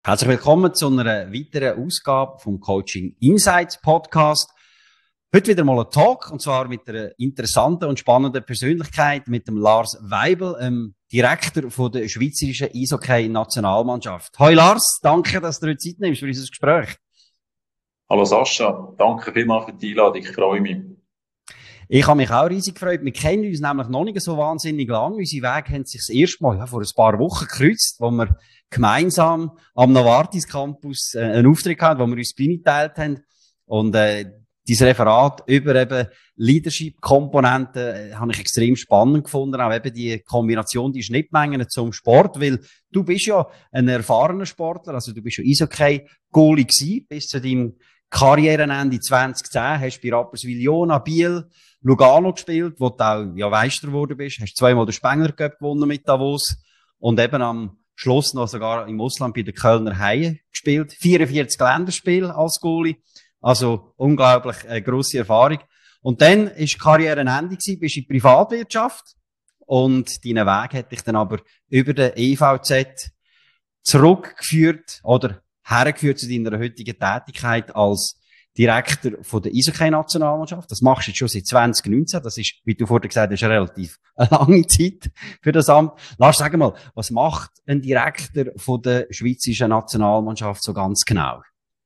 Herzlich willkommen zu einer weiteren Ausgabe vom Coaching Insights Podcast. Heute wieder mal ein Talk, und zwar mit einer interessanten und spannenden Persönlichkeit, mit dem Lars Weibel, Direktor von der Schweizerischen Eishockey-Nationalmannschaft. Hoi Lars, danke, dass du dir Zeit nimmst für unser Gespräch. Hallo Sascha, danke vielmals für die Einladung, ich freue mich. Ich habe mich auch riesig gefreut. Wir kennen uns nämlich noch nicht so wahnsinnig lang. Unsere Wege haben sich das erste Mal vor ein paar Wochen gekreuzt, wo wir gemeinsam am Novartis Campus einen Auftritt hatten, wo wir uns Bühne geteilt haben. Und dieses Referat über eben Leadership-Komponenten habe ich extrem spannend gefunden. Auch eben die Kombination, die Schnittmengen zum Sport, weil du bist ja ein erfahrener Sportler, also du bist ja Eishockey-Goalie gewesen, bis zu deinem Karrierenende 2010, hast bei Rapperswil-Jona, Biel, Lugano gespielt, wo du auch Meister geworden bist, hast zweimal den Spengler Cup gewonnen mit Davos und eben am Schluss noch sogar im Ausland bei den Kölner Haien gespielt. 44 Länderspiele als Goalie. Also unglaublich grosse Erfahrung. Und dann ist die Karrierenende gewesen, bist in die Privatwirtschaft und dein Weg hat dich dann aber über den EVZ zurückgeführt oder hergeführt zu deiner heutigen Tätigkeit als Direktor von der Eishockey-Nationalmannschaft. Das machst du jetzt schon seit 2019. Das ist, wie du vorhin gesagt hast, eine relativ lange Zeit für das Amt. Lars, sag mal, was macht ein Direktor von der Schweizerischen Nationalmannschaft so ganz genau?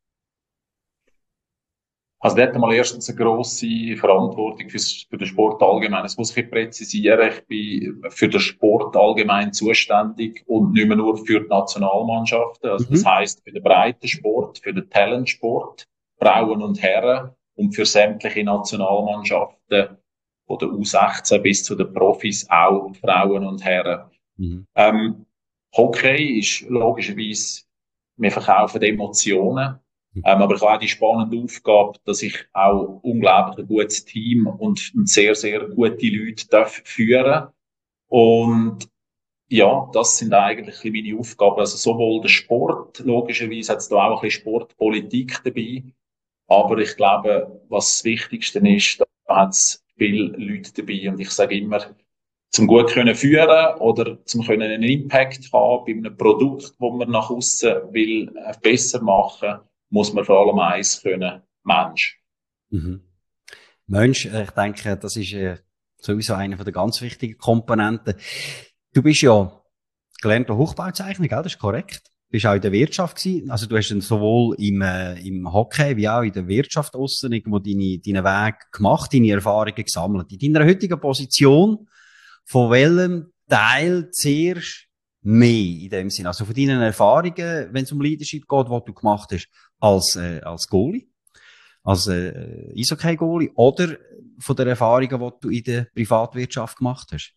Also dort mal erstens eine grosse Verantwortung für den Sport allgemein. Das muss ich präzisieren. Ich bin für den Sport allgemein zuständig und nicht mehr nur für die Nationalmannschaften. Also das heisst für den Breitensport, für den Talentsport, Frauen und Herren und für sämtliche Nationalmannschaften von der U16 bis zu den Profis, auch Frauen und Herren. Hockey ist logischerweise, wir verkaufen Emotionen. Aber ich habe auch die spannende Aufgabe, dass ich auch unglaublich ein gutes Team und sehr, sehr gute Leute führen darf. Und ja, das sind eigentlich meine Aufgaben. Also sowohl der Sport, logischerweise hat es da auch ein bisschen Sportpolitik dabei. Aber ich glaube, was das Wichtigste ist, da hat es viele Leute dabei. Und ich sage immer, zum gut können führen oder zum können einen Impact haben bei einem Produkt, das man nach außen will besser machen, muss man vor allem eins können: Mensch. Mensch, ich denke, das ist sowieso eine der ganz wichtigen Komponenten. Du bist ja gelernter Hochbauzeichner, gell? Das ist korrekt. Du bist auch in der Wirtschaft gewesen. Also du hast dann sowohl im Hockey wie auch in der Wirtschaft aussen irgendwo deinen Weg gemacht, deine Erfahrungen gesammelt. In deiner heutigen Position, von welchem Teil zuerst mehr in dem Sinne? Also von deinen Erfahrungen, wenn es um Leadership geht, was du gemacht hast als Goalie, als Eishockey-Goalie, oder von den Erfahrungen, die du in der Privatwirtschaft gemacht hast?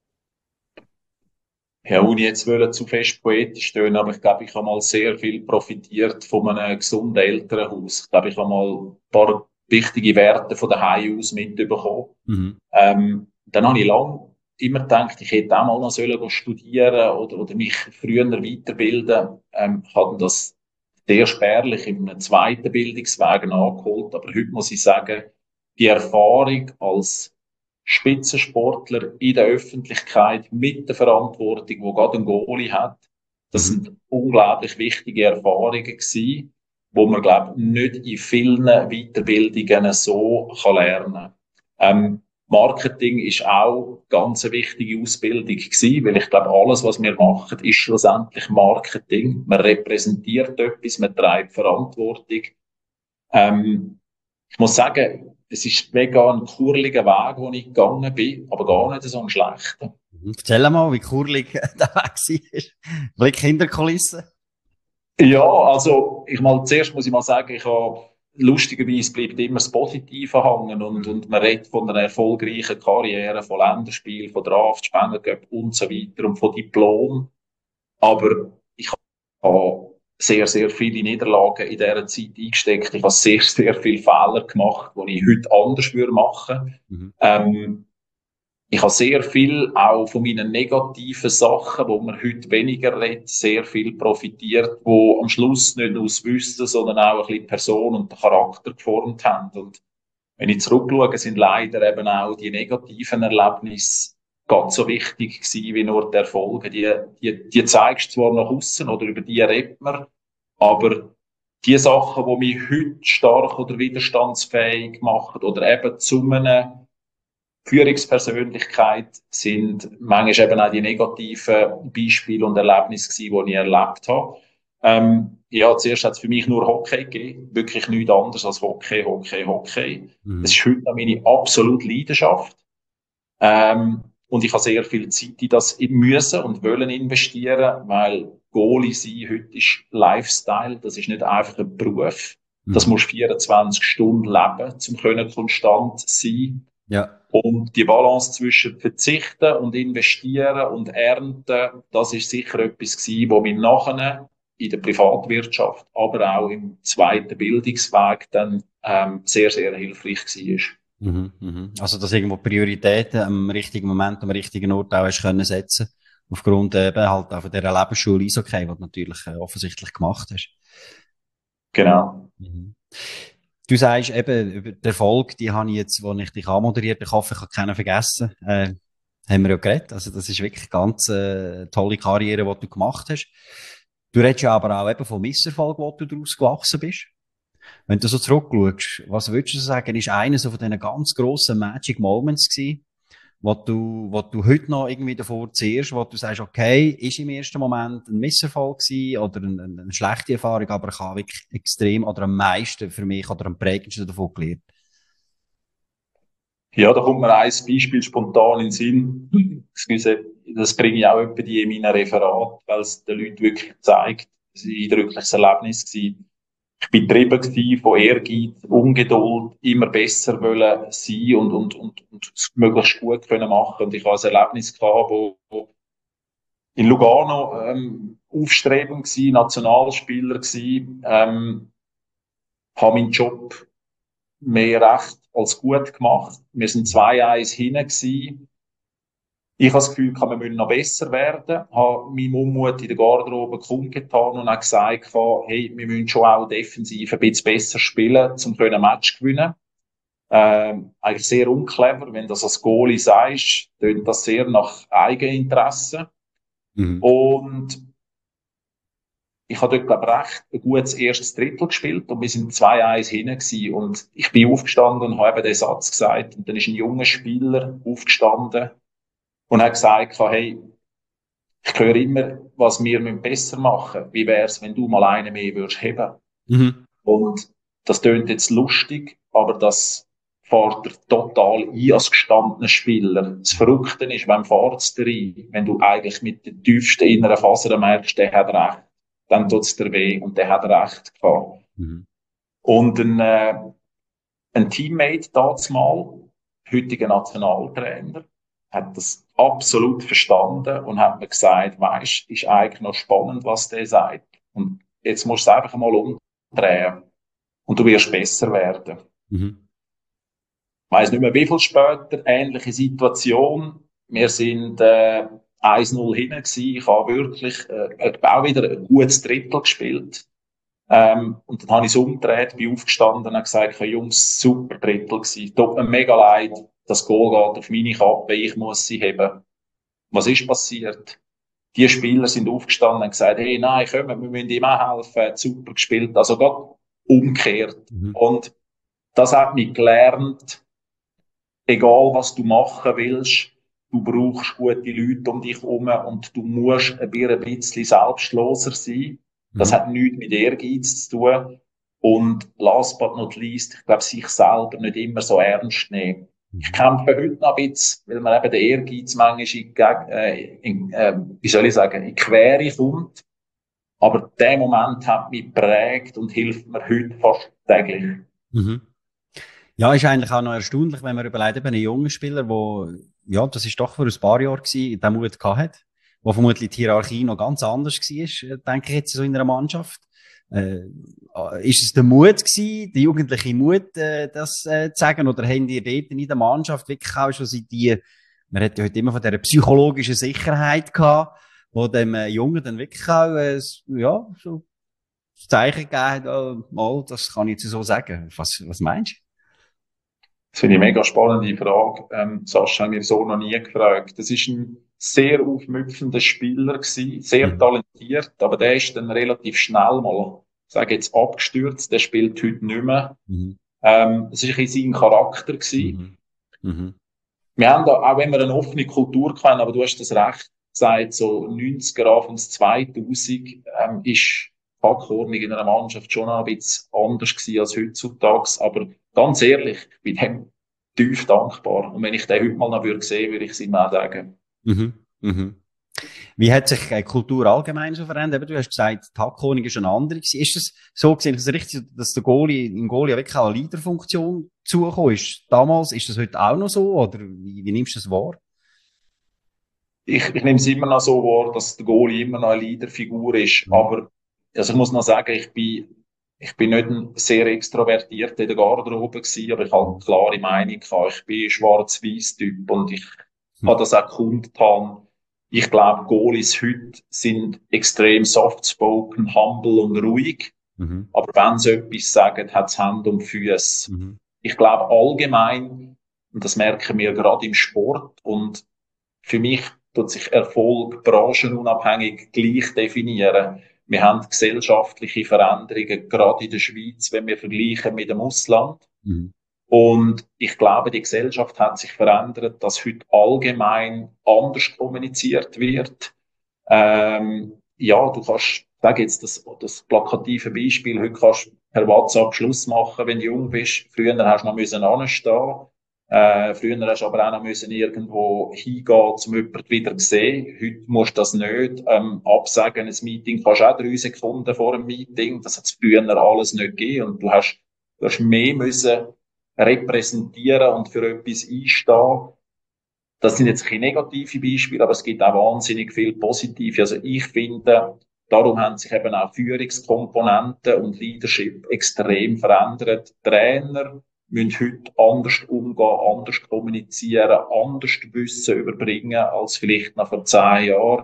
Ja, ohne jetzt zu fest poetisch stehen, aber ich glaube, ich habe mal sehr viel profitiert von einem gesunden Elternhaus. Ich glaube, ich habe mal ein paar wichtige Werte von daheim aus mitbekommen. Dann habe ich lange immer gedacht, ich hätte auch mal noch studieren oder mich früher weiterbilden. Ich habe das sehr spärlich in einem zweiten Bildungsweg nachgeholt. Aber heute muss ich sagen, die Erfahrung als Spitzensportler in der Öffentlichkeit mit der Verantwortung, die gerade ein Goalie hat, das sind unglaublich wichtige Erfahrungen gewesen, wo man, glaube ich, nicht in vielen Weiterbildungen so lernen kann. Marketing ist auch ganz eine wichtige Ausbildung gewesen, weil ich glaube, alles, was wir machen, ist schlussendlich Marketing. Man repräsentiert etwas, man trägt Verantwortung. Ich muss sagen, es ist mega ein kurliger Weg, wo ich gegangen bin, aber gar nicht so ein schlechter. Erzähl mal, wie kurlig der Weg war. Blick hinter die Kulissen. Ja, also zuerst muss ich mal sagen, ich habe lustigerweise bleibt immer das Positive hängen und man redet von einer erfolgreichen Karriere, von Länderspielen, von Draft, Spengler Cup und so weiter und von Diplom. Aber ich habe sehr, sehr viele Niederlagen in dieser Zeit eingesteckt. Ich habe sehr, sehr viele Fehler gemacht, die ich heute anders machen würde. Ich habe sehr viel auch von meinen negativen Sachen, wo man heute weniger redet, sehr viel profitiert, wo am Schluss nicht nur das Wissen, sondern auch ein bisschen Person und den Charakter geformt haben. Und wenn ich zurückschaue, sind leider eben auch die negativen Erlebnisse ganz so wichtig gewesen, wie nur die Erfolge. Die zeigst du zwar nach außen oder über die redet man, Aber die Sachen, die mich heute stark oder widerstandsfähig machen oder eben zu einer Führungspersönlichkeit, sind manchmal eben auch die negativen Beispiele und Erlebnisse gewesen, die ich erlebt habe. Ja, zuerst hat es für mich nur Hockey gegeben, wirklich nichts anderes als Hockey, Hockey, Hockey. Es ist heute noch meine absolute Leidenschaft. Und ich habe sehr viel Zeit in das müssen und wollen investieren, weil Goalie sein heute ist Lifestyle, das ist nicht einfach ein Beruf. Das musst 24 Stunden leben, um konstant sein. Ja. Und die Balance zwischen Verzichten und Investieren und Ernten, das ist sicher etwas gewesen, was mir nachher in der Privatwirtschaft, aber auch im zweiten Bildungsweg dann sehr, sehr hilfreich war. Also, dass irgendwo Prioritäten am richtigen Moment, am richtigen Ort auch hast können setzen. Aufgrund eben halt auch von dieser Lebensschule Eishockey, die du natürlich offensichtlich gemacht hast. Genau. Du sagst eben, über den Erfolg, die habe ich jetzt, wo ich dich anmoderiert, ich hoffe, ich habe keinen vergessen, haben wir ja geredet. Also, das ist wirklich eine ganz tolle Karriere, die du gemacht hast. Du redest ja aber auch eben vom Misserfolg, wo du daraus gewachsen bist. Wenn du so zurückschaust, was würdest du sagen, ist einer so von diesen ganz grossen Magic Moments gewesen, wo du heute noch irgendwie davor zehrst, wo du sagst, okay, ist im ersten Moment ein Misserfolg gewesen oder eine schlechte Erfahrung, aber ich habe wirklich extrem oder am meisten für mich oder am prägendsten davon gelernt? Ja, da kommt mir ein Beispiel spontan in den Sinn. Excuse, das bringe ich auch etwa die in meinen Referat, weil es den Leuten wirklich zeigt. Es war ein eindrückliches Erlebnis gewesen. Ich bin getrieben von Ehrgeiz, Ungeduld, immer besser wollen sein und es möglichst gut können machen. Und ich habe ein Erlebnis gehabt, wo in Lugano aufstrebend war, Nationalspieler war, habe meinen Job mehr recht als gut gemacht. Wir sind 2-1 hinten gewesen. Ich habe das Gefühl, wir müssen noch besser werden. Ich habe meinen Unmut in der Garderobe kundgetan und habe gesagt, hey, wir müssen schon auch defensiv ein bisschen besser spielen, um ein Match zu gewinnen. Eigentlich sehr unclever, wenn du das als Goalie sagst, tönt das sehr nach Eigeninteresse. Und ich habe dort, glaube ich, recht ein gutes erstes Drittel gespielt und wir sind 2-1 hinten gewesen. Und ich bin aufgestanden und habe eben den Satz gesagt. Und dann ist ein junger Spieler aufgestanden und hat gesagt, hey, ich höre immer, was wir besser machen müssen. Wie wär's, wenn du mal einen mehr würdest heben? Und das tönt jetzt lustig, aber das fährt er total ein als gestandener Spieler. Das Verrückte ist, beim fährt's rein, wenn du eigentlich mit der tiefsten inneren Faser merkst, der hat recht, dann tut's dir weh und der hat recht gehabt. Und ein Teammate dazumal, heutiger Nationaltrainer, hat das absolut verstanden und hat mir gesagt, weisst, ist eigentlich noch spannend, was der sagt. Und jetzt musst du es einfach mal umdrehen. Und du wirst besser werden. Ich weiss nicht mehr, wie viel später, ähnliche Situation. Wir sind 1-0 hinten gewesen. Ich habe wirklich auch wieder ein gutes Drittel gespielt. Und dann habe ich es umgedreht, bin aufgestanden und habe gesagt, Jungs, super Drittel gewesen. Tut mir mega leid, das Goal geht auf meine Kappe, ich muss sie heben. Was ist passiert? Die Spieler sind aufgestanden und haben gesagt, hey, nein, komm, wir müssen ihm auch helfen, super gespielt. Also gerade umgekehrt. Und das hat mich gelernt, egal was du machen willst, du brauchst gute Leute um dich herum und du musst ein bisschen selbstloser sein. Das hat nichts mit Ehrgeiz zu tun. Und last but not least, ich glaube, sich selber nicht immer so ernst nehmen. Ich kämpfe heute noch ein bisschen, weil man eben den Ehrgeiz manchmal wie soll ich sagen, in Quere kommt. Aber der Moment hat mich geprägt und hilft mir heute fast täglich. Ja, ist eigentlich auch noch erstaunlich, wenn man überlegt, eben einen jungen Spieler, wo, ja, das ist doch vor ein paar Jahren gewesen, den Mut gehabt hat, wo vermutlich die Hierarchie noch ganz anders war, denke ich jetzt so in einer Mannschaft. Ist es der Mut gewesen, der jugendliche Mut, das zu sagen, oder haben die dort in der Mannschaft wirklich auch schon seit man hat ja heute immer von dieser psychologischen Sicherheit gehabt, wo dem Jungen dann wirklich auch, ja, so das Zeichen gegeben hat, oh, mal, das kann ich jetzt so sagen. Was meinst du? Das finde ich eine mega spannende Frage. Sascha hat mir so noch nie gefragt. Das ist ein sehr aufmüpfender Spieler gewesen, sehr talentiert, aber der ist dann relativ schnell mal sage jetzt abgestürzt, der spielt heute nicht mehr. Mhm. Es war ein bisschen sein Charakter gewesen. Mhm. Mhm. Wir haben da, auch wenn wir eine offene Kultur kennen, aber du hast das recht gesagt, so 90er, Anfangs 2000, ist die Hackordnung in einer Mannschaft schon ein bisschen anders gewesen als heutzutage. Aber ganz ehrlich, ich bin dem tief dankbar. Und wenn ich den heute mal noch sehen würde, würde ich es ihm auch sagen. Mhm. Mhm. Wie hat sich die Kultur allgemein so verändert? Du hast gesagt, die Hackordnung ist eine andere gewesen. Ist es so gesehen, ist es richtig, dass der Goalie, im Goalie wirklich auch eine Leaderfunktion zugekommen ist? Damals, ist das heute auch noch so? Oder wie nimmst du das wahr? Ich nehme es immer noch so wahr, dass der Goalie immer noch eine Leaderfigur ist. Mhm. Aber also ich muss noch sagen, ich bin nicht ein sehr extrovertierter in der Garderobe gewesen, aber ich habe eine klare Meinung gehabt. Ich bin ein Schwarz-Weiß-Typ und ich habe das auch kundgetan. Ich glaube, Goalies heute sind extrem soft-spoken, humble und ruhig. Mhm. Aber wenn sie etwas sagen, hat es Hände und Füße. Mhm. Ich glaube allgemein, und das merken wir gerade im Sport, und für mich tut sich Erfolg branchenunabhängig gleich definieren. Wir haben gesellschaftliche Veränderungen, gerade in der Schweiz, wenn wir vergleichen mit dem Ausland. Mhm. Und ich glaube, die Gesellschaft hat sich verändert, dass heute allgemein anders kommuniziert wird. Ja, du kannst, sag jetzt das plakative Beispiel, heute kannst du per WhatsApp Schluss machen, wenn du jung bist. Früher hast du noch müssen anstehen. Früher hast du aber auch noch müssen irgendwo hingehen, um jemanden wieder zu sehen. Heute musst du das nicht. Absagen, ein Meeting kannst du auch 3 Sekunden vor dem Meeting. Das hat es früher alles nicht gegeben. Und du hast mehr müssen repräsentieren und für etwas einstehen. Das sind jetzt keine negative Beispiele, aber es gibt auch wahnsinnig viel positive. Also ich finde, darum haben sich eben auch Führungskomponenten und Leadership extrem verändert. Trainer müssen heute anders umgehen, anders kommunizieren, anders Wissen überbringen als vielleicht noch vor 10 Jahren.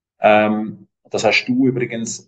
Das hast du übrigens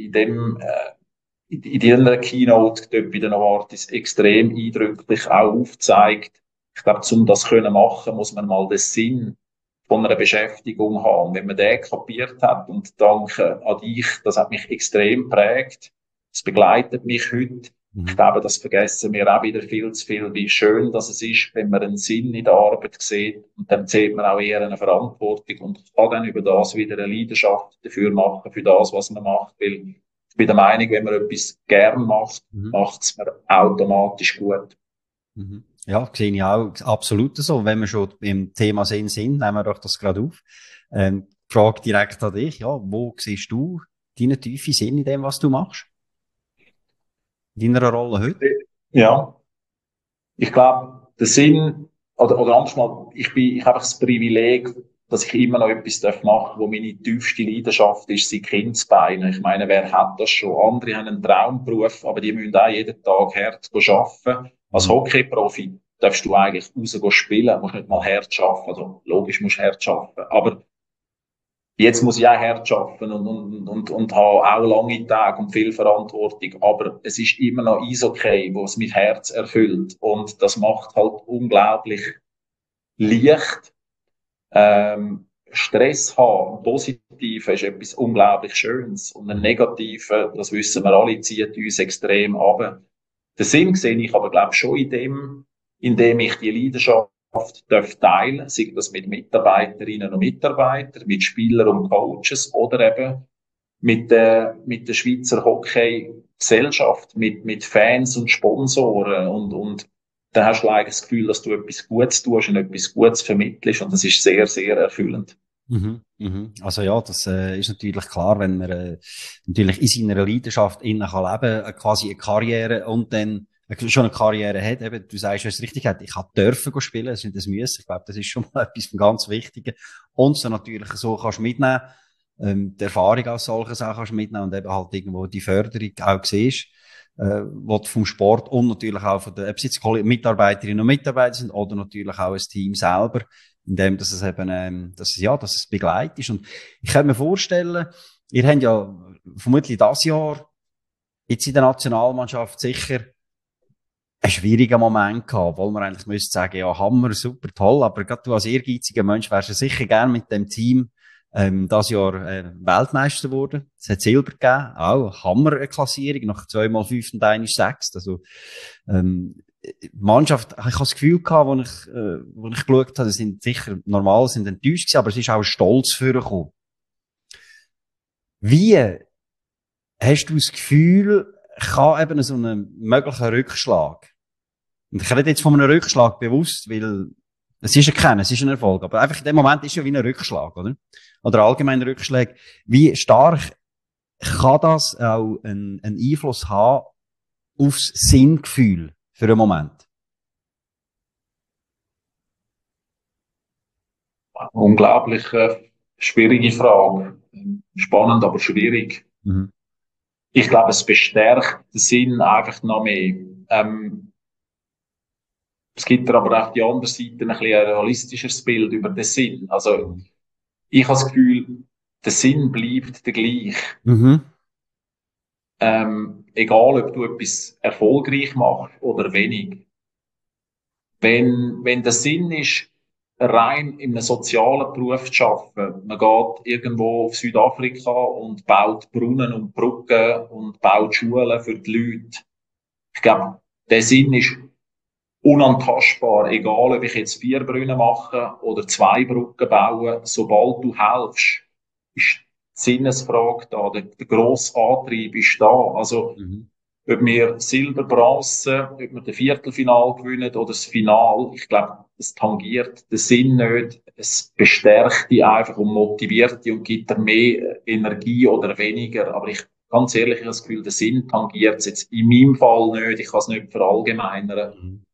in dieser Keynote dort bei den Novartis extrem eindrücklich auch aufgezeigt. Ich glaube, um das können machen, muss man mal den Sinn von einer Beschäftigung haben. Und wenn man den kapiert hat, und danke an dich, das hat mich extrem prägt. Das begleitet mich heute. Ich Mhm. glaube, das vergessen wir auch wieder viel zu viel, wie schön das es ist, wenn man einen Sinn in der Arbeit sieht. Und dann sieht man auch eher eine Verantwortung und kann dann über das wieder eine Leidenschaft dafür machen, für das, was man macht. Weil ich bin der Meinung, wenn man etwas gern macht, Mhm. macht es mir automatisch gut. Mhm. Ja, sehe ich auch absolut so. Wenn wir schon im Thema Sinn sind, nehmen wir doch das gerade auf. Frage direkt an dich. Ja, wo siehst du deinen tiefen Sinn in dem, was du machst? In deiner Rolle heute? Ja, ich glaube, der Sinn, oder anders mal, ich habe das Privileg, dass ich immer noch etwas machen darf, wo meine tiefste Leidenschaft ist, sind Kindsbeine. Ich meine, wer hat das schon? Andere haben einen Traumberuf, aber die müssen auch jeden Tag hart arbeiten. Als Mhm. Hockeyprofi darfst du eigentlich rausgehen spielen, musst nicht mal hart arbeiten. Also, logisch musst du hart arbeiten. Aber jetzt muss ich auch hart arbeiten und habe auch lange Tage und viel Verantwortung. Aber es ist immer noch Eishockey, wo es mein Herz erfüllt. Und das macht halt unglaublich leicht. Stress haben, positiv ist etwas unglaublich Schönes. Und ein Negativer, das wissen wir alle, zieht uns extrem ab. Den Sinn sehe ich aber, glaube ich, schon in dem ich die Leidenschaft teilen darf, sei das mit Mitarbeiterinnen und Mitarbeitern, mit Spielern und Coaches oder eben mit der Schweizer Hockey-Gesellschaft, mit Fans und Sponsoren und dann hast du eigentlich das Gefühl, dass du etwas Gutes tust und etwas Gutes vermittelst und das ist sehr, sehr erfüllend. Mhm, mhm. Also ja, das ist natürlich klar, wenn man natürlich in seiner Leidenschaft innen kann leben, quasi eine Karriere und dann schon eine Karriere hat. Eben, du sagst, du hast es richtig gesagt, ich dürfen spielen, das ist nicht das Müssen. Ich glaube, das ist schon mal etwas von ganz Wichtigen. Und so natürlich so kannst du mitnehmen, die Erfahrung als solches auch kannst du mitnehmen und eben halt irgendwo die Förderung auch siehst, wo du vom Sport und natürlich auch von den, ob es jetzt Mitarbeiterinnen und Mitarbeiter sind oder natürlich auch ein Team selber, indem dass es eben, dass es begleitet ist. Und ich könnte mir vorstellen, ihr habt ja vermutlich das Jahr jetzt in der Nationalmannschaft sicher einen schwierigen Moment gehabt, wo man eigentlich müsste sagen, ja, Hammer, super, toll, aber gerade du als ehrgeiziger Mensch wärst du sicher gern mit dem Team das Jahr Weltmeister geworden. Es hat Silber gegeben, auch Hammerklassierung, nach 2x5 und 1x6. Also, die Mannschaft, ich habe das Gefühl gehabt, wo ich geschaut habe, sind sicher normal, sind enttäuscht gewesen, aber es ist auch Stolz vorgekommen. Wie hast du das Gefühl, kann eben so einen möglichen Rückschlag, und ich rede jetzt von einem Rückschlag bewusst, weil es ist es ist ein Erfolg, aber einfach in dem Moment ist es ja wie ein Rückschlag, oder? Oder allgemein Rückschlag. Wie stark kann das auch einen Einfluss haben aufs Sinngefühl für einen Moment? Unglaublich schwierige Frage. Spannend, aber schwierig. Mhm. Ich glaube, es bestärkt den Sinn einfach noch mehr. Es gibt aber auf die andere Seite ein bisschen ein realistischeres Bild über den Sinn. Also, ich habe das Gefühl, der Sinn bleibt der gleich. Mhm. Egal, ob du etwas erfolgreich machst oder wenig. Wenn der Sinn ist, rein in einem sozialen Beruf zu arbeiten, man geht irgendwo auf Südafrika und baut Brunnen und Brücken und baut Schulen für die Leute. Ich glaube, der Sinn ist unantastbar, egal ob ich jetzt 4 Brunnen mache oder 2 Brücken baue, sobald du helfst, ist die Sinnesfrage da, der grosse Antrieb ist da. Also, ob wir Silber, Bronze, ob wir das Viertelfinal gewinnen oder das Final, ich glaube, es tangiert den Sinn nicht. Es bestärkt die einfach und motiviert die und gibt dir mehr Energie oder weniger. Aber ganz ehrlich, ich habe das Gefühl, der Sinn tangiert es jetzt in meinem Fall nicht. Ich kann es nicht verallgemeinern.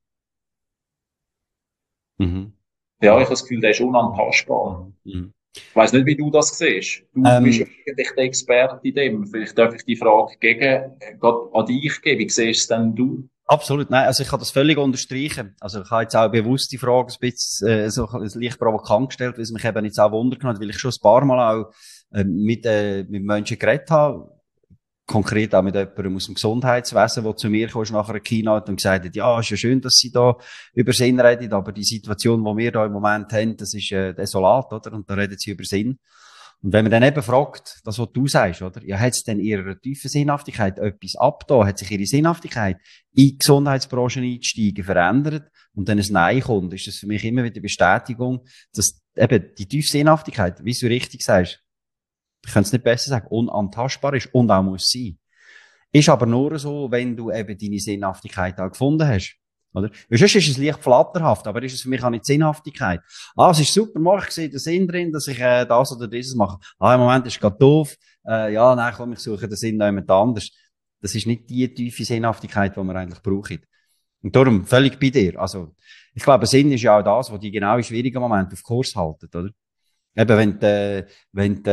Mhm. Ja, ich habe das Gefühl, der ist unantastbar. Mhm. Ich weiss nicht, wie du das siehst. Du bist ja eigentlich der Experte in dem. Vielleicht darf ich die Frage gerade an dich geben. Wie siehst denn du? Absolut, nein, also ich kann das völlig unterstreichen. Also ich habe jetzt auch bewusst die Frage ein bisschen so leicht provokant gestellt, weil es mich eben jetzt auch wundert hat, weil ich schon ein paar Mal auch mit Menschen geredet habe, konkret auch mit jemandem aus dem Gesundheitswesen, der zu mir kam nach einer Keynote und gesagt hat, ja, ist ja schön, dass Sie da über Sinn reden, aber die Situation, die wir da im Moment haben, das ist desolat, oder? Und da reden Sie über Sinn. Und wenn man dann eben fragt, das, was du sagst, oder? Ja, hat es denn ihrer tiefen Sinnhaftigkeit etwas abgetan? Hat sich ihre Sinnhaftigkeit in die Gesundheitsbranche einsteigen verändert? Und dann ein Nein kommt, ist das für mich immer wieder Bestätigung, dass eben die tiefe Sinnhaftigkeit, wie du richtig sagst, ich kann es nicht besser sagen, unantastbar ist und auch muss sein. Ist aber nur so, wenn du eben deine Sinnhaftigkeit auch gefunden hast. Oder? Weil sonst ist es leicht flatterhaft, aber ist es für mich auch nicht Sinnhaftigkeit. Ah, es ist super, ich sehe den Sinn drin, dass ich das oder dieses mache. Ah, im Moment ist es gerade doof. Ja, nein, komm, ich suche den Sinn noch jemand anders. Das ist nicht die tiefe Sinnhaftigkeit, die wir eigentlich brauchen. Und darum, völlig bei dir. Also, ich glaube, Sinn ist ja auch das, was die genau in schwierigen Momenten auf Kurs halten, oder? Eben, wenn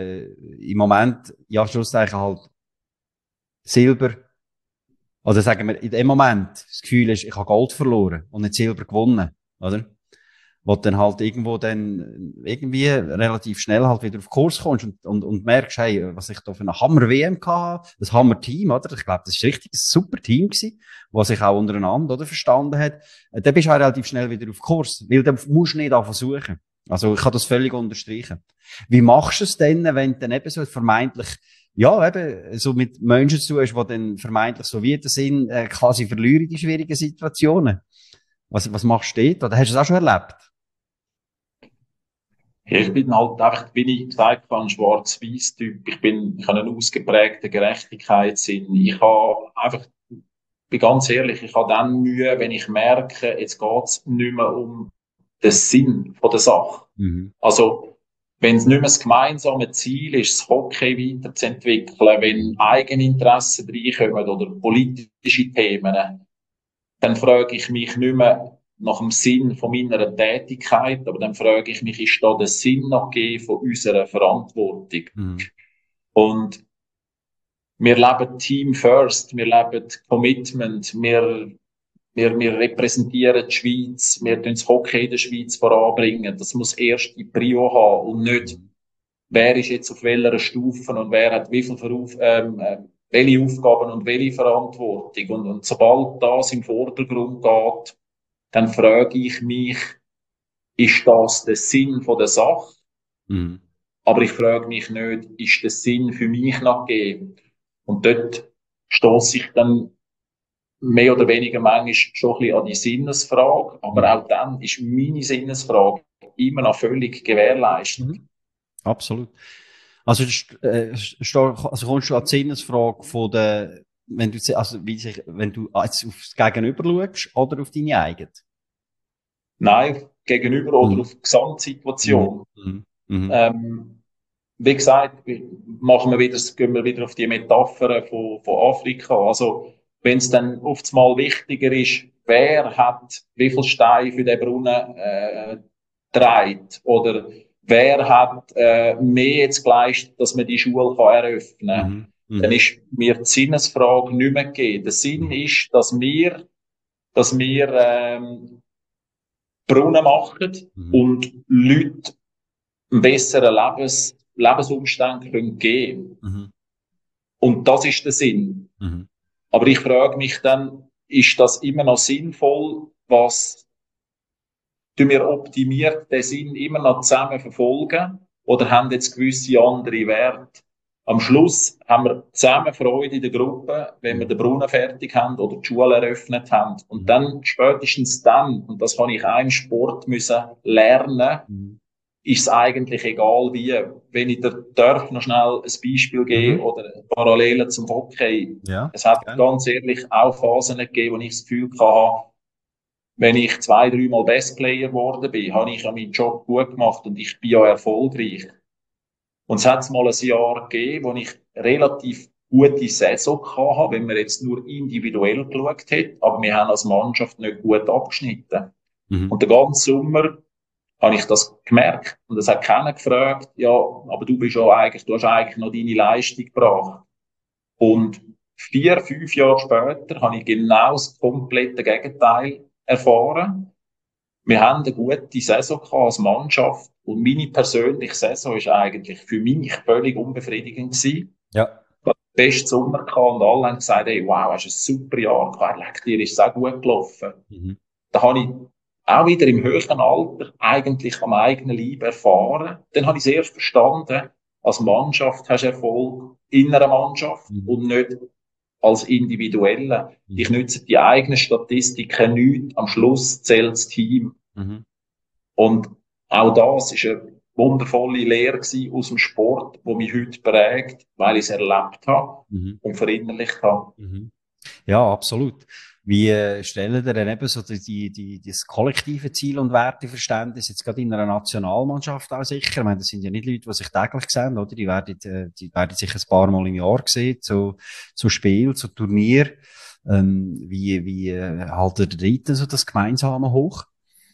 im Moment, ja, schlussendlich halt Silber, oder sagen wir, in dem Moment das Gefühl ist, ich habe Gold verloren und nicht Silber gewonnen, oder? Wo du dann halt irgendwo dann irgendwie relativ schnell halt wieder auf Kurs kommst und merkst, hey, was ich da für eine Hammer-WM hatte, das Hammer-Team, oder? Ich glaube, das ist richtig ein super Team gewesen, was sich auch untereinander, oder, verstanden hat. Dann bist du auch relativ schnell wieder auf Kurs, weil dann musst du nicht anfangen suchen. Also, ich kann das völlig unterstreichen. Wie machst du es denn, wenn du dann eben so vermeintlich, ja, eben, so mit Menschen zu tun hast, die dann vermeintlich so wie sind, quasi verlieren die schwierigen Situationen? Was machst du dort? Oder hast du das auch schon erlebt? Ja, ich bin halt einfach, wie ich gesagt habe, ein Schwarz-Weiß-Typ. Ich habe einen ausgeprägten Gerechtigkeitssinn. Bin ganz ehrlich, ich habe dann Mühe, wenn ich merke, jetzt geht's nicht mehr um den Sinn von der Sache. Mhm. Also, wenn es nicht mehr das gemeinsame Ziel ist, das Hockey weiterzuentwickeln, wenn Eigeninteressen reinkommen oder politische Themen, dann frage ich mich nicht mehr nach dem Sinn von meiner Tätigkeit, aber dann frage ich mich, ist da der Sinn noch gegeben von unserer Verantwortung? Mhm. Und wir leben Team First, wir leben Commitment, wir repräsentieren die Schweiz, wir tun das Hockey in der Schweiz voranbringen. Das muss erst die Prio haben und nicht, wer ist jetzt auf welcher Stufe und wer hat welche Aufgaben und welche Verantwortung. Und sobald das im Vordergrund geht, dann frage ich mich, ist das der Sinn von der Sache? Mhm. Aber ich frage mich nicht, ist der Sinn für mich noch gegeben? Und dort stosse ich dann mehr oder weniger manchmal schon ein bisschen an die Sinnesfrage. Aber auch dann ist meine Sinnesfrage immer noch völlig gewährleistet. Absolut. Also, also kommst du an die Sinnesfrage von der, wenn du, also, wenn du jetzt aufs Gegenüber schaust oder auf deine eigene? Nein, gegenüber oder auf die Gesamtsituation. Wie gesagt, gehen wir wieder auf die Metapher von Afrika. Also, wenn es dann oft mal wichtiger ist, wer hat wie viel Steine für den Brunnen getragen oder wer hat mehr jetzt geleistet, dass man die Schule kann eröffnen kann, dann ist mir die Sinnesfrage nicht mehr gegeben. Der Sinn ist, dass wir Brunnen machen und Leute einen besseren Lebensumstand können geben. Und das ist der Sinn. Aber ich frage mich dann, ist das immer noch sinnvoll? Was tun wir optimiert den Sinn immer noch zusammen verfolgen? Oder haben jetzt gewisse andere Werte? Am Schluss haben wir zusammen Freude in der Gruppe, wenn wir den Brunnen fertig haben oder die Schule eröffnet haben. Und dann, spätestens dann, und das habe ich auch im Sport müssen lernen, ist es eigentlich egal wie. Wenn ich dir darf noch schnell ein Beispiel geben oder Parallelen zum Hockey. Ja, es hat ganz ehrlich auch Phasen gegeben, wo ich das Gefühl hatte, wenn ich 2-3 Mal Bestplayer geworden bin, habe ich meinen Job gut gemacht und ich bin ja erfolgreich. Und es hat mal ein Jahr gegeben, wo ich relativ gute Saison hatte, wenn man jetzt nur individuell geschaut hat, aber wir haben als Mannschaft nicht gut abgeschnitten. Und den ganzen Sommer habe ich das gemerkt. Und es hat keiner gefragt, ja, aber du hast eigentlich noch deine Leistung gebracht. Und 4-5 Jahre später habe ich genau das komplette Gegenteil erfahren. Wir haben eine gute Saison gehabt als Mannschaft und meine persönliche Saison ist eigentlich für mich völlig unbefriedigend gewesen. Ja. Ich hatte den besten Sommer gehabt und alle haben gesagt, hey, wow, hast ein super Jahr gehabt, dir ist es auch gut gelaufen. Da habe ich auch wieder im höheren Alter eigentlich am eigenen Leib erfahren. Dann habe ich es erst verstanden, als Mannschaft hast du Erfolg in einer Mannschaft und nicht als Individuelle. Ich nütze die eigenen Statistiken nicht. Am Schluss zählt das Team. Und auch das ist eine wundervolle Lehre gewesen aus dem Sport, die mich heute prägt, weil ich es erlebt habe und verinnerlicht habe. Ja, absolut. Wie stellen ihr denn eben so das kollektive Ziel- und Werteverständnis jetzt gerade in einer Nationalmannschaft auch sicher? Ich meine, das sind ja nicht Leute, die sich täglich sehen, oder? Die werden sich ein paar Mal im Jahr sehen, zu Spiel, zu Turnier. Wie haltet ihr dort so das Gemeinsame hoch?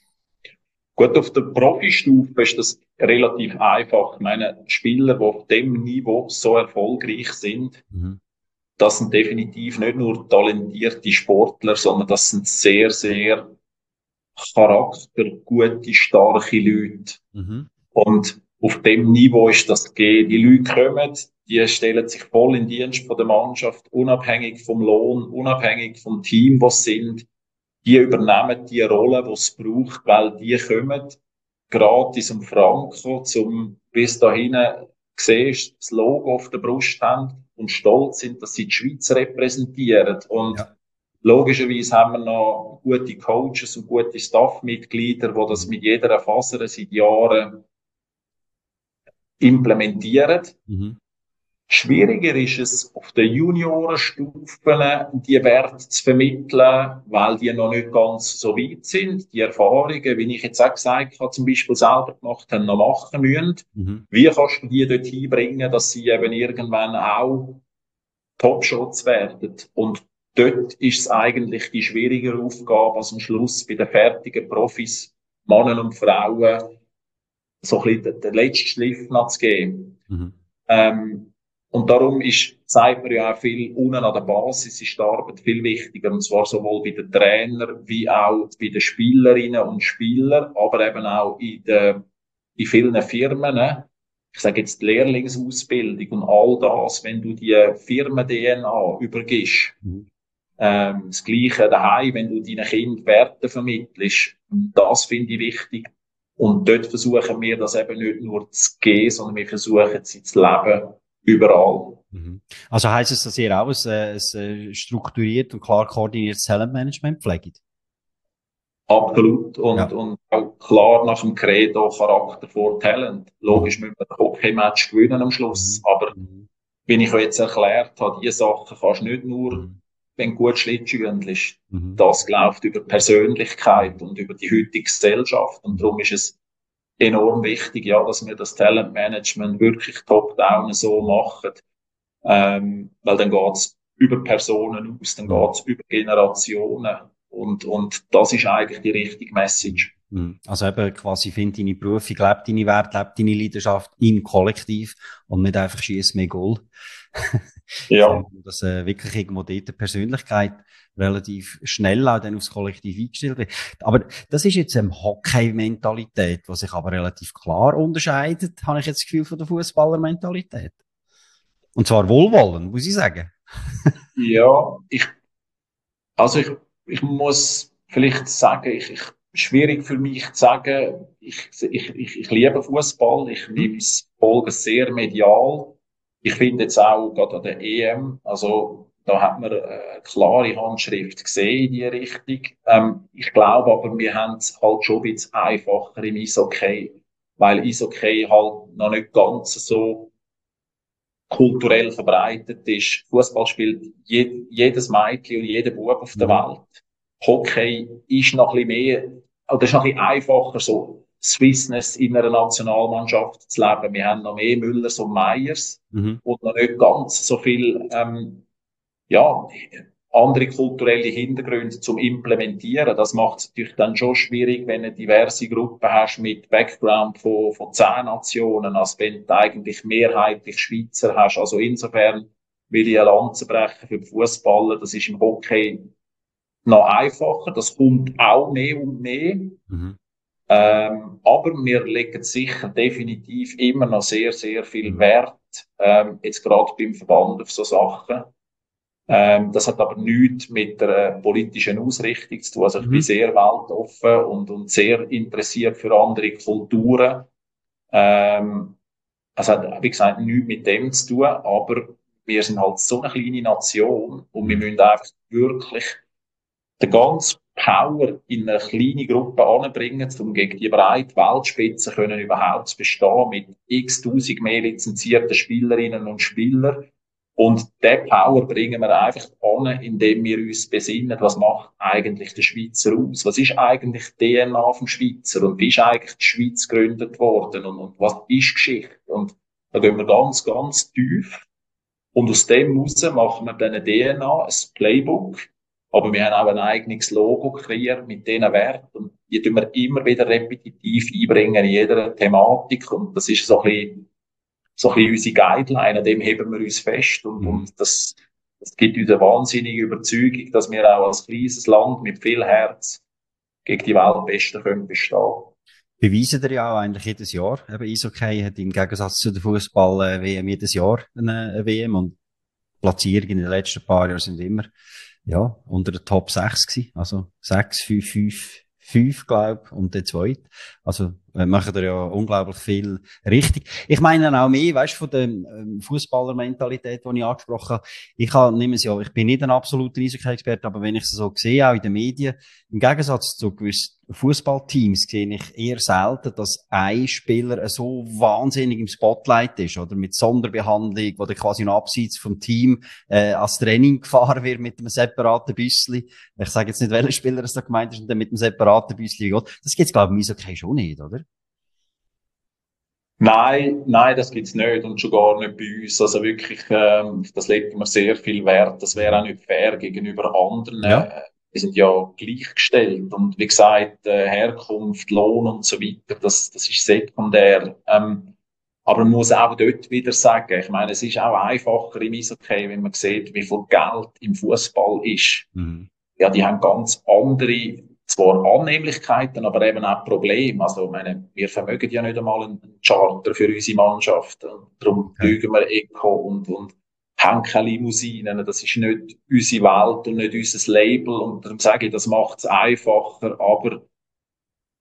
Gut, auf der Profistufe ist das relativ einfach. Ich meine, Spieler, die auf dem Niveau so erfolgreich sind, das sind definitiv nicht nur talentierte Sportler, sondern das sind sehr, sehr charaktergute, starke Leute. Und auf dem Niveau ist das gegeben. Die Leute kommen, die stellen sich voll in Dienst von der Mannschaft, unabhängig vom Lohn, unabhängig vom Team, was sind. Die übernehmen die Rolle, die es braucht, weil die kommen gratis um Franco, bis dahin siehst, das Logo auf der Brust haben und stolz sind, dass sie die Schweiz repräsentieren. Und logischerweise haben wir noch gute Coaches und gute Staffmitglieder, die das mit jeder Faser seit Jahren implementieren. Schwieriger ist es, auf den Juniorenstufen die Werte zu vermitteln, weil die noch nicht ganz so weit sind. Die Erfahrungen, wie ich jetzt auch gesagt habe, zum Beispiel selber gemacht haben, noch machen müssen. Wie kannst du die dort hinbringen, dass sie eben irgendwann auch Top-Shots werden? Und dort ist es eigentlich die schwierigere Aufgabe, als am Schluss bei den fertigen Profis, Männer und Frauen, so ein bisschen den letzten Schliff noch zu geben. Und darum sagt man ja auch viel, unten an der Basis ist die Arbeit viel wichtiger, und zwar sowohl bei den Trainern wie auch bei den Spielerinnen und Spielern, aber eben auch in vielen Firmen. Ich sage jetzt die Lehrlingsausbildung und all das, wenn du die Firmen-DNA übergibst. Das Gleiche daheim, wenn du deinen Kindern Werte vermittelst. Das finde ich wichtig. Und dort versuchen wir das eben nicht nur zu gehen, sondern wir versuchen sie zu leben, überall. Also heisst es, dass ihr auch ein strukturiert und klar koordiniertes Talentmanagement pflegt? Absolut. Ja. Und auch klar nach dem Credo Charakter vor Talent. Logisch müssen wir ein Hockey-Match gewinnen am Schluss. Aber wie ich euch jetzt erklärt habe, diese Sachen kannst du nicht nur, wenn du gut Schlittschuh ist. Das läuft über Persönlichkeit und über die heutige Gesellschaft. Und darum ist es enorm wichtig, ja, dass wir das Talentmanagement wirklich top-down so machen. Weil dann geht's über Personen aus, dann geht's über Generationen. Und das ist eigentlich die richtige Message. Also eben quasi find deine Berufung, leb deine Werte, leb deine Leidenschaft im Kollektiv und nicht einfach schieß mehr Goal. Ja. Dass wirklich irgendwo dort die Persönlichkeit relativ schnell auch dann aufs Kollektiv eingestellt wird. Aber das ist jetzt eine Hockey-Mentalität, die sich aber relativ klar unterscheidet, habe ich jetzt das Gefühl, von der Fußballer-Mentalität. Und zwar wohlwollend, muss ich sagen. Ja, ich muss vielleicht sagen, schwierig für mich zu sagen, ich liebe Fußball, ich nehme es Folgen sehr medial. Ich finde jetzt auch gerade an der EM, also da hat man eine klare Handschrift gesehen in die Richtung. Ich glaube aber, wir haben es halt schon ein bisschen einfacher im Eishockey, weil Eishockey halt noch nicht ganz so kulturell verbreitet ist. Fußball spielt jedes Mädchen und jeder Bub auf der Welt. Hockey ist noch ein bisschen mehr, oder ist noch ein bisschen einfacher, so Swissness in einer Nationalmannschaft zu leben. Wir haben noch mehr Müllers und Meyers und noch nicht ganz so viel, ja, andere kulturelle Hintergründe zum Implementieren. Das macht es natürlich dann schon schwierig, wenn du eine diverse Gruppe hast mit Background von 10 Nationen, als wenn du eigentlich mehrheitlich Schweizer hast. Also insofern will ich eine Lanze brechen für die Fußballer. Das ist im Hockey noch einfacher. Das kommt auch mehr und mehr. Aber wir legen sicher definitiv immer noch sehr, sehr viel Wert, jetzt gerade beim Verband auf so Sachen. Das hat aber nichts mit der politischen Ausrichtung zu tun. Also ich bin sehr weltoffen und sehr interessiert für andere Kulturen. Es hat, wie gesagt, nichts mit dem zu tun, aber wir sind halt so eine kleine Nation und wir müssen einfach wirklich den ganzen Power in eine kleine Gruppe anbringen, um gegen die breite Weltspitze können überhaupt zu bestehen, mit x-tausend mehr lizenzierten Spielerinnen und Spielern. Und den Power bringen wir einfach an, indem wir uns besinnen, was macht eigentlich der Schweizer aus? Was ist eigentlich die DNA vom Schweizer? Und wie ist eigentlich die Schweiz gegründet worden? Und was ist Geschichte? Und da gehen wir ganz, ganz tief. Und aus dem heraus machen wir dann eine DNA, ein Playbook. Aber wir haben auch ein eigenes Logo kreiert mit diesen Werten. Und die tun wir immer wieder repetitiv einbringen in jeder Thematik. Und das ist so ein bisschen unsere Guideline, an dem heben wir uns fest. Und das gibt uns eine wahnsinnige Überzeugung, dass wir auch als kleines Land mit viel Herz gegen die Weltbesten können bestehen. Beweisen ihr ja auch eigentlich jedes Jahr. Eben Eishockey hat im Gegensatz zu der Fußball-WM jedes Jahr eine WM und Platzierungen in den letzten paar Jahren sind immer, ja, unter der Top 6 gewesen. Also 6, 5, 5, 5, glaub, und der zweite. Also, machen da ja unglaublich viel richtig. Ich meine auch mehr, weißt du, von der Fußballermentalität, die ich angesprochen habe. Nehme es ja, ich bin nicht ein absoluter Eishockey-Experte, aber wenn ich es so sehe, auch in den Medien, im Gegensatz zu gewissen Fußballteams sehe ich eher selten, dass ein Spieler so wahnsinnig im Spotlight ist, oder mit Sonderbehandlung, wo der quasi noch abseits vom Team als Training gefahren wird mit einem separaten Büssli. Ich sage jetzt nicht, welcher Spieler es da gemeint ist und dann mit einem separaten Büssli geht. Das gibt's, glaube ich, im Eishockey schon nicht, oder? Nein, das gibt's nicht und schon gar nicht bei uns. Also wirklich, das legt man sehr viel Wert. Das wäre auch nicht fair gegenüber anderen. Ja. Wir sind ja gleichgestellt und wie gesagt, Herkunft, Lohn und so weiter, das ist sekundär. Aber man muss auch dort wieder sagen, ich meine, es ist auch einfacher im Eishockey, wenn man sieht, wie viel Geld im Fußball ist. Ja, die haben ganz andere, zwar Annehmlichkeiten, aber eben auch Probleme. Also, ich meine, wir vermögen ja nicht einmal einen Charter für unsere Mannschaft. Und darum fliegen wir Eco und haben keine Limousinen. Das ist nicht unsere Welt und nicht unser Label. Und darum sage ich, das macht es einfacher. Aber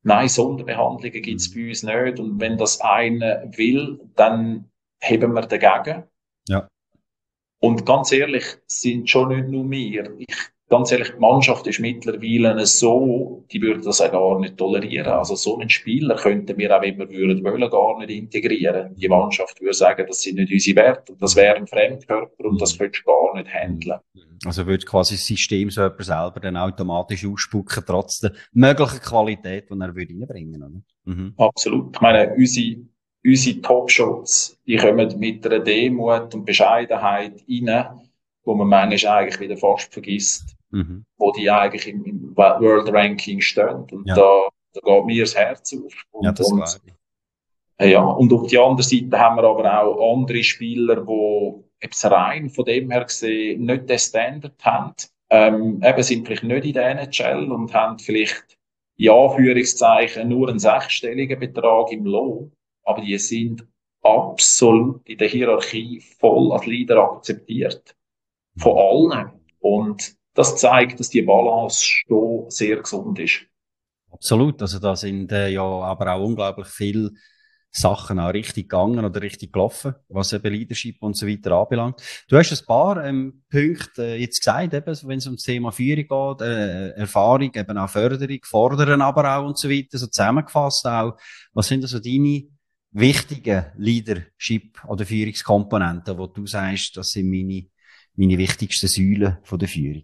nein, Sonderbehandlungen gibt's bei uns nicht. Und wenn das einer will, dann heben wir dagegen. Ja. Und ganz ehrlich, sind schon nicht nur wir. Ganz ehrlich, die Mannschaft ist mittlerweile so, die würde das auch gar nicht tolerieren. Also so einen Spieler könnten wir auch, wenn wir würden wollen, gar nicht integrieren. Die Mannschaft würde sagen, das sind nicht unsere Werte und das wäre ein Fremdkörper und das könntest du gar nicht handeln. Also würde quasi das System so jemand selber dann automatisch ausspucken, trotz der möglichen Qualität, die er würde reinbringen würde. Mhm. Absolut. Ich meine, unsere Top-Shots, die kommen mit einer Demut und Bescheidenheit rein, wo man manchmal eigentlich wieder fast vergisst, wo die eigentlich im World Ranking stehen. Und da geht mir das Herz auf. Und auf der anderen Seite haben wir aber auch andere Spieler, die jetzt rein von dem her gesehen nicht den Standard haben. Eben sind vielleicht nicht in der NHL und haben vielleicht in Anführungszeichen nur einen sechsstelligen Betrag im Lohn. Aber die sind absolut in der Hierarchie voll als Leader akzeptiert. Von allen. Und das zeigt, dass die Balance schon sehr gesund ist. Absolut. Also da sind ja aber auch unglaublich viele Sachen auch richtig gegangen oder richtig gelaufen, was eben Leadership und so weiter anbelangt. Du hast ein paar Punkte jetzt gesagt, eben, wenn es um das Thema Führung geht, Erfahrung, eben auch Förderung, Fordern aber auch und so weiter, so zusammengefasst auch. Was sind also deine wichtigen Leadership- oder Führungskomponenten, wo du sagst, das sind meine wichtigsten Säulen von der Führung?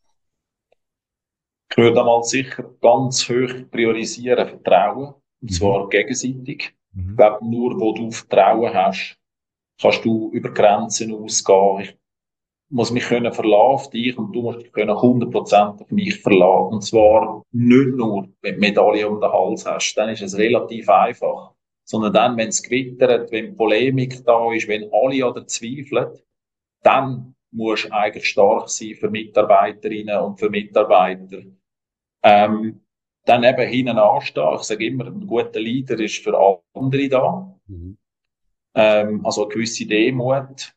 Ich würde einmal sicher ganz hoch priorisieren Vertrauen, und zwar gegenseitig. Ich glaube, nur wo du Vertrauen hast, kannst du über Grenzen ausgehen. Ich muss mich können verlassen auf dich und du musst dich können 100% auf mich verlassen. Und zwar nicht nur, wenn du Medaille um den Hals hast, dann ist es relativ einfach. Sondern dann, wenn es gewittert, wenn Polemik da ist, wenn alle daran zweifeln, dann musst du eigentlich stark sein für Mitarbeiterinnen und für Mitarbeiter. Dann eben hinten anstehen. Ich sage immer, ein guter Leader ist für andere da. Also eine gewisse Demut.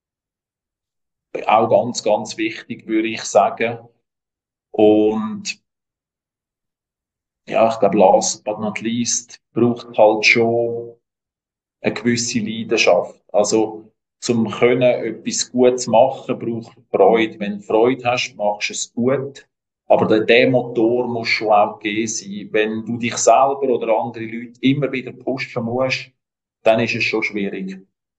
Auch ganz, ganz wichtig, würde ich sagen. Und ja, ich glaube, last but not least braucht halt schon eine gewisse Leidenschaft. Also zum können etwas Gutes machen, braucht Freude. Wenn du Freude hast, machst du es gut. Aber der Motor muss schon auch gegeben sein. Wenn du dich selber oder andere Leute immer wieder pushen musst, dann ist es schon schwierig.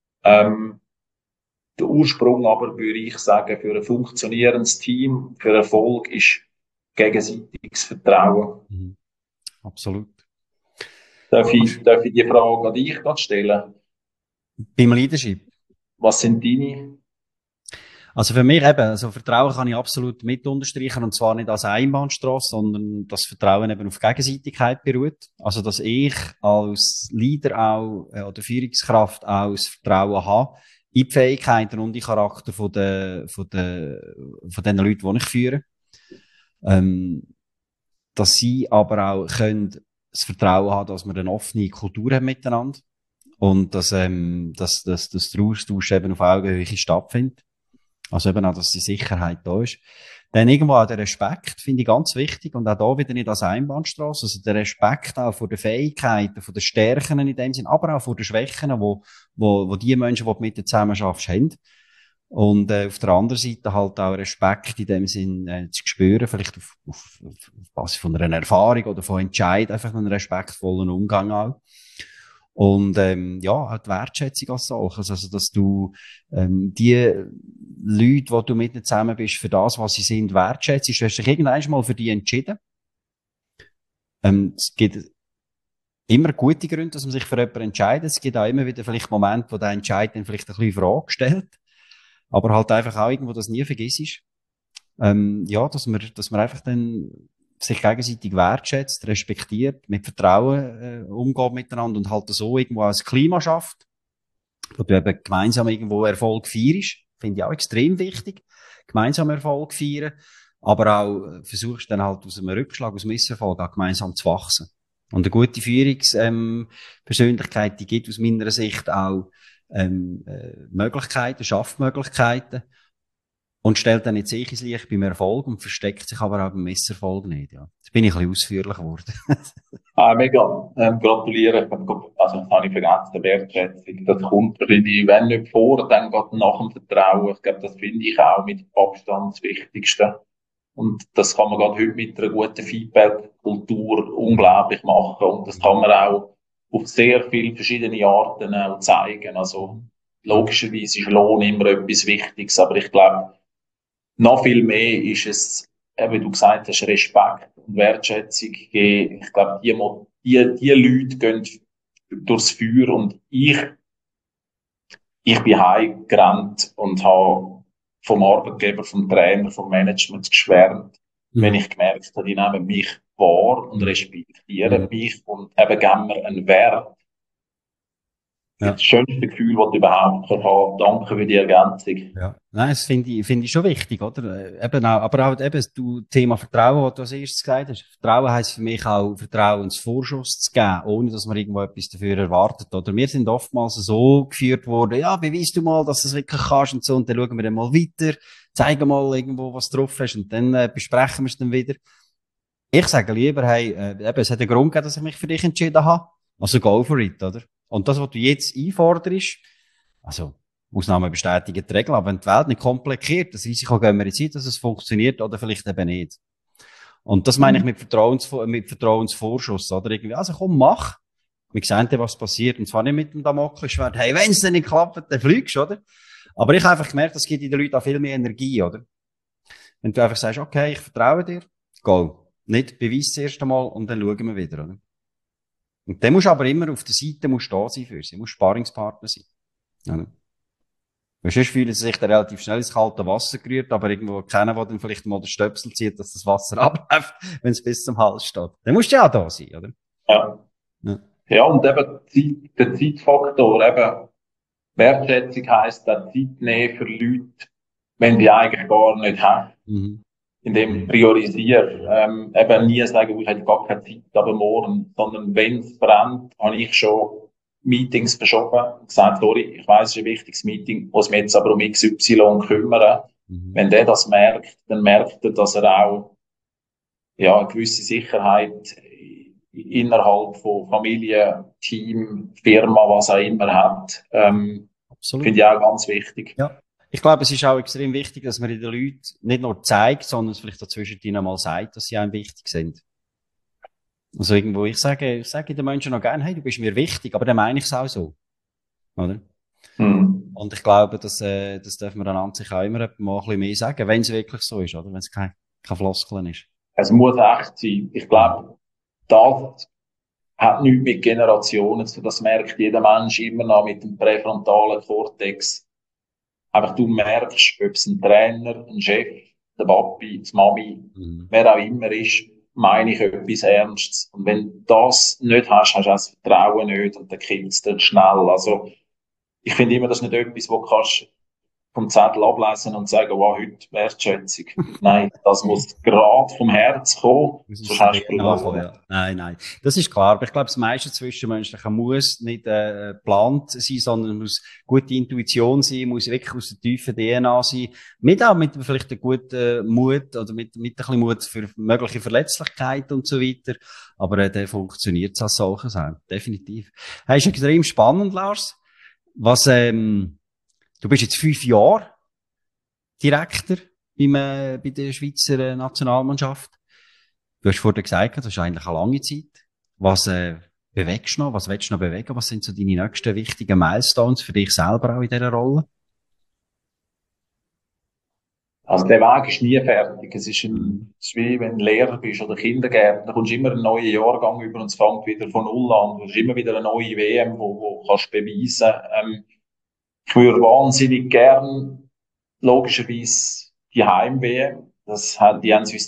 Der Ursprung aber, würde ich sagen, für ein funktionierendes Team, für Erfolg, ist gegenseitiges Vertrauen. Absolut. Darf ich die Frage an dich stellen? Beim Leadership? Was sind deine? Also für mich eben, also Vertrauen kann ich absolut mit unterstreichen, und zwar nicht als Einbahnstrasse, sondern das Vertrauen eben auf Gegenseitigkeit beruht. Also dass ich als Leader auch, oder Führungskraft auch das Vertrauen habe in die Fähigkeiten und die Charakter von den Leuten, die ich führe. Dass sie aber auch können das Vertrauen haben, dass wir eine offene Kultur haben miteinander und dass der Austausch eben auf Augenhöhe stattfindet. Also eben auch, dass die Sicherheit da ist. Dann irgendwo auch der Respekt finde ich ganz wichtig und auch da wieder nicht als Einbahnstrasse. Also der Respekt auch vor den Fähigkeiten, vor den Stärken in dem Sinn, aber auch vor den Schwächen, wo die Menschen, die du mit dir zusammen schaffst, haben. Und auf der anderen Seite halt auch Respekt in dem Sinn zu spüren, vielleicht auf Basis von einer Erfahrung oder von Entscheid, einfach einen respektvollen Umgang auch. Und ja, auch die Wertschätzung als solches, also dass du die Leute, die du mit ihnen zusammen bist, für das, was sie sind, wertschätzt. Du hast dich irgendwann mal für die entschieden. Es gibt immer gute Gründe, dass man sich für jemanden entscheidet. Es gibt auch immer wieder vielleicht Momente, wo der Entscheid dann vielleicht ein bisschen in Frage stellt. Aber halt einfach auch irgendwo das nie vergisst. Ja, dass man einfach dann sich gegenseitig wertschätzt, respektiert, mit Vertrauen umgeht miteinander und halt so irgendwo auch ein Klima schafft, wo du eben gemeinsam irgendwo Erfolg feierst. Finde ich auch extrem wichtig. Gemeinsam Erfolg feiern, aber auch versuchst dann halt aus einem Rückschlag, aus einem Misserfolg auch gemeinsam zu wachsen. Und eine gute Führungspersönlichkeit, die gibt aus meiner Sicht auch Möglichkeiten, schafft Möglichkeiten, Und stellt dann nicht sich ins Licht beim Erfolg und versteckt sich aber auch beim Misserfolg nicht, ja. Jetzt bin ich ein bisschen ausführlich geworden. Mega. Gratuliere. Also, das habe ich vergessen, der Wertschätzung. Das kommt wahrscheinlich, wenn nicht vor, dann geht nach dem Vertrauen. Ich glaube, das finde ich auch mit Abstand das Wichtigste. Und das kann man gerade heute mit einer guten Feedback-Kultur unglaublich machen. Und das kann man auch auf sehr viele verschiedene Arten auch zeigen. Also, logischerweise ist Lohn immer etwas Wichtiges, aber ich glaube, noch viel mehr ist es, wie du gesagt hast, Respekt und Wertschätzung geben. Ich glaube, die Leute gehen durchs Feuer und ich bin heimgerannt und habe vom Arbeitgeber, vom Trainer, vom Management geschwärmt, wenn ich gemerkt habe, die nehmen mich wahr und respektieren mich und eben geben mir einen Wert. Ja. Das schönste Gefühl, das du überhaupt haben kannst. Danke für die Ergänzung. Ja. Nein, das finde ich schon wichtig, oder? Eben auch, aber auch eben, du, Thema Vertrauen, was du als erstes gesagt hast. Vertrauen heisst für mich auch, Vertrauensvorschuss zu geben, ohne dass man irgendwo etwas dafür erwartet, oder? Wir sind oftmals so geführt worden, ja, beweis du mal, dass du es wirklich kannst und so, und dann schauen wir dann mal weiter, zeigen mal irgendwo, was du drauf hast, und dann besprechen wir es dann wieder. Ich sage lieber, hey, eben, es hat einen Grund gegeben, dass ich mich für dich entschieden habe. Also go for it, oder? Und das, was du jetzt einforderst, also, Ausnahmen bestätigen die Regel, aber wenn die Welt nicht kompliziert, das Risiko gehen wir jetzt ein, dass es funktioniert oder vielleicht eben nicht. Und das meine ich mit Vertrauensvorschuss, oder? Irgendwie, also komm, mach. Wir sehen dann, was passiert. Und zwar nicht mit dem Damoklesschwert, hey, wenn es denn nicht klappt, dann fliegst du, oder? Aber ich habe einfach gemerkt, das gibt in den Leuten auch viel mehr Energie, oder? Wenn du einfach sagst, okay, ich vertraue dir, go. Nicht beweis das erste Mal und dann schauen wir wieder, oder? Und dann musst du aber immer auf der Seite da sein für sie. Du musst Sparringspartner sein. Oder? Weil sonst fühlen sie sich dann relativ schnell ins kalte Wasser gerührt, aber irgendwo keiner, der dann vielleicht mal den Stöpsel zieht, dass das Wasser abläuft, wenn es bis zum Hals steht. Dann musst du ja auch da sein, oder? Ja. Ja. Ja, und eben der Zeitfaktor, eben Wertschätzung heisst auch Zeit nehmen für Leute, wenn die eigentlich gar nicht haben. Indem priorisieren, eben nie sagen, ich habe gar keine Zeit, aber morgen, sondern wenn es brennt, habe ich schon Meetings verschoben und gesagt, sorry, ich weiss, es ist ein wichtiges Meeting, muss mich jetzt aber um XY kümmern. Wenn der das merkt, dann merkt er, dass er auch, ja, eine gewisse Sicherheit innerhalb von Familie, Team, Firma, was auch immer hat. Absolut. Finde ich auch ganz wichtig. Ja. Ich glaube, es ist auch extrem wichtig, dass man den Leuten nicht nur zeigt, sondern es vielleicht dazwischen mal sagt, dass sie einem wichtig sind. Also irgendwo, ich sage den Menschen noch gerne, hey, du bist mir wichtig, aber dann meine ich es auch so. Oder? Und ich glaube, das dürfen wir dann an sich auch immer mal ein bisschen mehr sagen, wenn es wirklich so ist, oder? Wenn es kein Floskeln ist. Es muss echt sein. Ich glaube, das hat nichts mit Generationen zu tun. Das merkt jeder Mensch immer noch mit dem präfrontalen Kortex. Einfach du merkst, ob es ein Trainer, ein Chef, der Papi, die Mami, wer auch immer ist, meine ich etwas Ernstes. Und wenn du das nicht hast, hast du auch das Vertrauen nicht und dann kippt es dann schnell. Also, ich finde immer, das ist nicht etwas, wo du kannst vom Zettel ablesen und sagen, wow, heute Wertschätzung. Nein, das muss gerade vom Herz kommen. Sonst hast du verloren. Ja. Nein. Das ist klar. Aber ich glaube, das meiste Zwischenmenschliche muss nicht geplant sein, sondern muss gute Intuition sein, muss wirklich aus der tiefen DNA sein. Mit vielleicht einem guten Mut oder mit ein bisschen Mut für mögliche Verletzlichkeit und so weiter. Aber der funktioniert es als solches auch. Definitiv. Hey, ist extrem spannend, Lars. Du bist jetzt 5 Jahre Direktor bei der Schweizer Nationalmannschaft. Du hast vorhin gesagt, das ist eigentlich eine lange Zeit. Was bewegst du noch? Was willst du noch bewegen? Was sind so deine nächsten wichtigen Milestones für dich selber auch in dieser Rolle? Also der Weg ist nie fertig. Es ist wie wenn du Lehrer bist oder Kindergärtner, da kommst du immer einen neuen Jahrgang über und es fängt wieder von Null an. Du hast immer wieder eine neue WM, wo kannst beweisen. Ich würde wahnsinnig gern, logischerweise, die Heim-WM. Die haben sie uns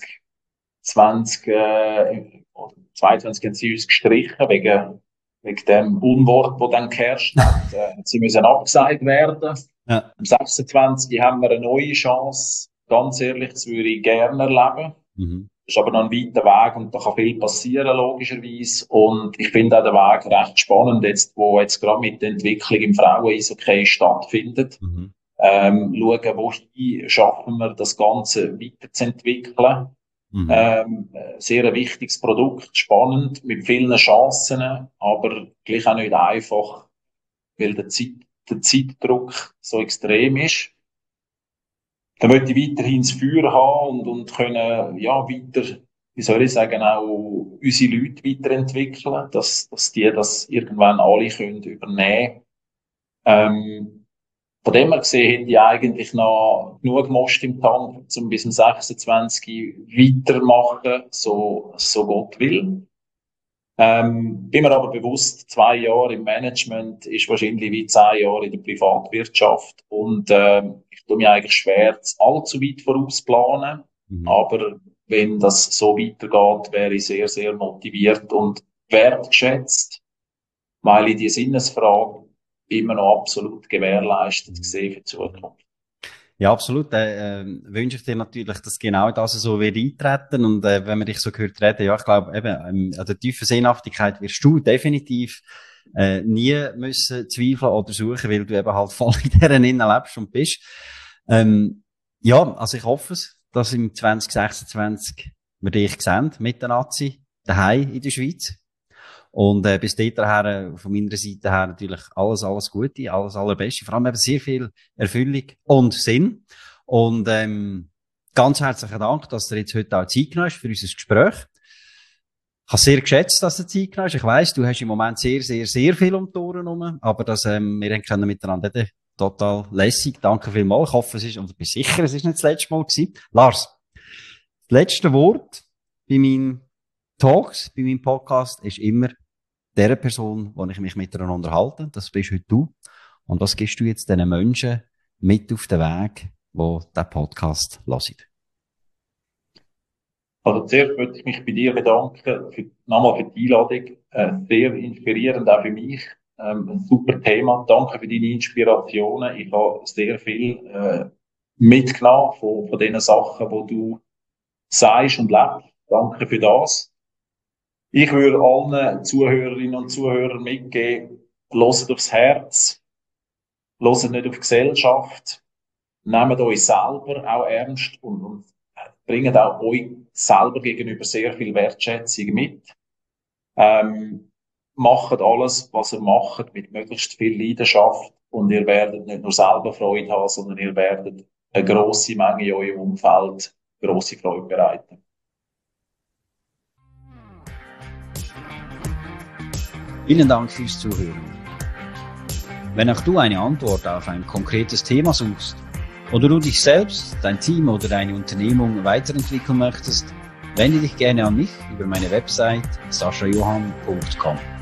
22 haben sie uns gestrichen, wegen dem Unwort, das dann geherrscht hat. Sie müssen abgesagt werden. Ja. Am 26. haben wir eine neue Chance. Ganz ehrlich, das würde ich gerne erleben. Das ist aber noch ein weiter Weg und da kann viel passieren, logischerweise. Und ich finde auch den Weg recht spannend, wo jetzt gerade mit der Entwicklung im Frauen-Eishockey stattfindet. schauen, wohin schaffen wir das Ganze weiterzuentwickeln. Sehr ein wichtiges Produkt, spannend, mit vielen Chancen, aber gleich auch nicht einfach, weil der Zeitdruck so extrem ist. Dann möchte ich weiterhin das Feuer haben und können, ja, weiter, wie soll ich sagen, auch unsere Leute weiterentwickeln, dass die das irgendwann alle können übernehmen. Von dem her gesehen hätte ich eigentlich noch genug Most im Tank, um bis zum 26 weitermachen, so Gott will. Bin mir aber bewusst, 2 Jahre im Management ist wahrscheinlich wie 10 Jahre in der Privatwirtschaft und ich tue mir eigentlich schwer, allzu weit vorausplanen, aber wenn das so weitergeht, wäre ich sehr, sehr motiviert und wertgeschätzt, weil ich die Sinnesfrage immer noch absolut gewährleistet sehe für die Zukunft. Ja, absolut. Wünsche ich dir natürlich, dass genau das so wird eintreten. Und wenn man dich so gehört reden, ja, ich glaube, eben an der tiefen Sinnhaftigkeit wirst du definitiv nie müssen zweifeln oder suchen, weil du eben halt voll in dieser Innen lebst und bist. Ja, also ich hoffe es, dass im 2026 wir dich sehen mit der Nazi daheim in der Schweiz. Und bis dahin von meiner Seite her natürlich alles Gute, alles Allerbeste. Vor allem eben sehr viel Erfüllung und Sinn. Und ganz herzlichen Dank, dass du jetzt heute auch Zeit genommen hast für unser Gespräch. Ich habe sehr geschätzt, dass du Zeit genommen hast. Ich weiss, du hast im Moment sehr, sehr, sehr viel um die Ohren herum, aber dass wir können miteinander reden, total lässig. Danke vielmals. Ich hoffe, es ist, und ich bin sicher, es ist nicht das letzte Mal gewesen. Lars, das letzte Wort bei meinen Talks, bei meinem Podcast ist immer der Person, wo ich mich miteinander unterhalte. Das bist heute du. Und was gibst du jetzt diesen Menschen mit auf den Weg, die diesen Podcast hören? Also zuerst möchte ich mich bei dir bedanken, nochmal für die Einladung. Sehr inspirierend auch für mich. Ein super Thema. Danke für deine Inspirationen. Ich habe sehr viel mitgenommen von den Sachen, die du sagst und lebst. Danke für das. Ich würde allen Zuhörerinnen und Zuhörern mitgeben, hört aufs Herz, hört nicht auf die Gesellschaft, nehmt euch selber auch ernst und bringt auch euch selber gegenüber sehr viel Wertschätzung mit. Macht alles, was ihr macht, mit möglichst viel Leidenschaft und ihr werdet nicht nur selber Freude haben, sondern ihr werdet eine grosse Menge in eurem Umfeld grosse Freude bereiten. Vielen Dank fürs Zuhören. Wenn auch du eine Antwort auf ein konkretes Thema suchst oder du dich selbst, dein Team oder deine Unternehmung weiterentwickeln möchtest, wende dich gerne an mich über meine Website saschajohann.com.